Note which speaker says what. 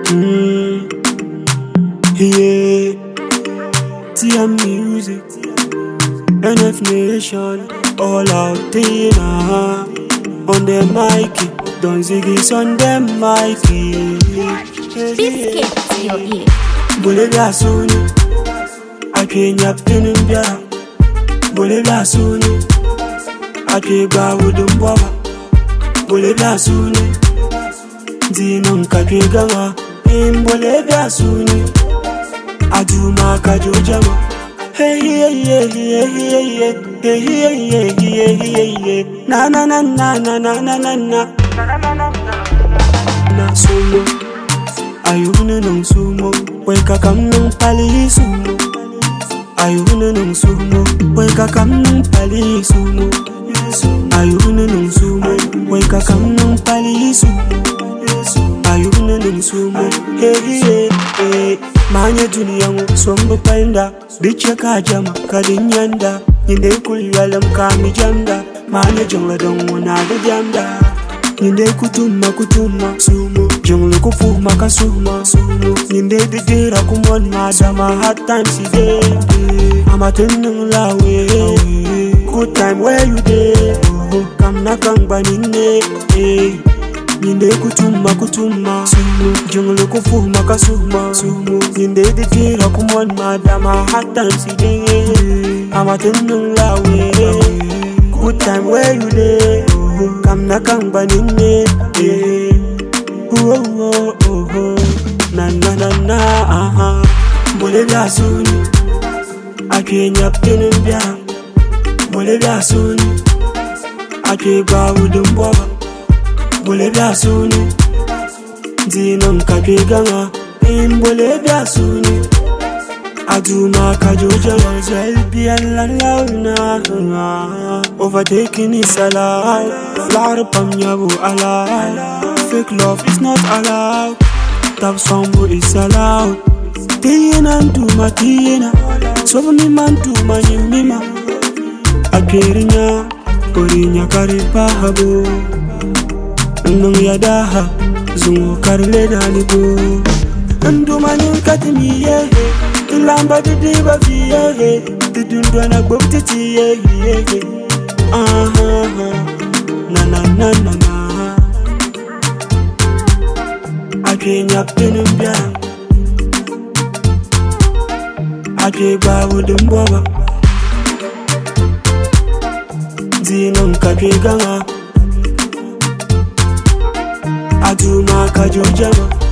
Speaker 1: Yeah, TM Music, NF Nation, all out there on the mic, Don Ziggy's on the mic.
Speaker 2: Biscuit to your ear.
Speaker 1: Bolivia Suni, I can't yap in India. Bolivia Suni, I can't go with them Baba. Bolivia Suni, Zinum Kakigama, in Bolivia Suni, Aduma Kajojama. Hey, yeah, yeah, yeah, yeah, yeah, hey, yeah, yeah, yeah, yeah, yeah, na na na na na na na na na na sumo, ayuna nung sumo, weka kam nung pali sumo, ayuna nung sumo, weka kam nung pali sumo, ayuna nung sumo, weka kam nung pali sumo, ayuna nung sumo, hey, hey, hey. Manya duniyangu sombo panda bicha kajama kalinyanda nyinde kulyalam kami janda manya jongla dongo na jamda nyinde kutuma sumo jongla kufuma kasuma sumo nyinde didira kumon madama hard times today I'm attending lawe good time where you there kam nakang banine nyinde kutuma sumo jongla kufuma kasuma sumo nyinde didira kumon madama hard times today I'm attending lawe good time where you there kam nakang banine na na na na Bolivia Suni akenya penembia Bolivia Suni akeba udumboba Bolivia Suni Zinum Kakigama in Bolivia Suni Aduma Kajojama Zelbian Launa overtaking is allowed Larpam Yabu allowed fake love is not allowed Tap Sambo is allowed Tina and Tuma Tina So me man Tuma Yimima Akirinya Orinya Karipa Habo Nung Yadaha Zungo Karle Dalibo Nduma Nyunkatimi ye Tilamba di diva fiye Tidundwana Bobtiti ye Na na na na na Akenya Penembia Akeba Udumboba Zinum Kakigama Aduma Kajojama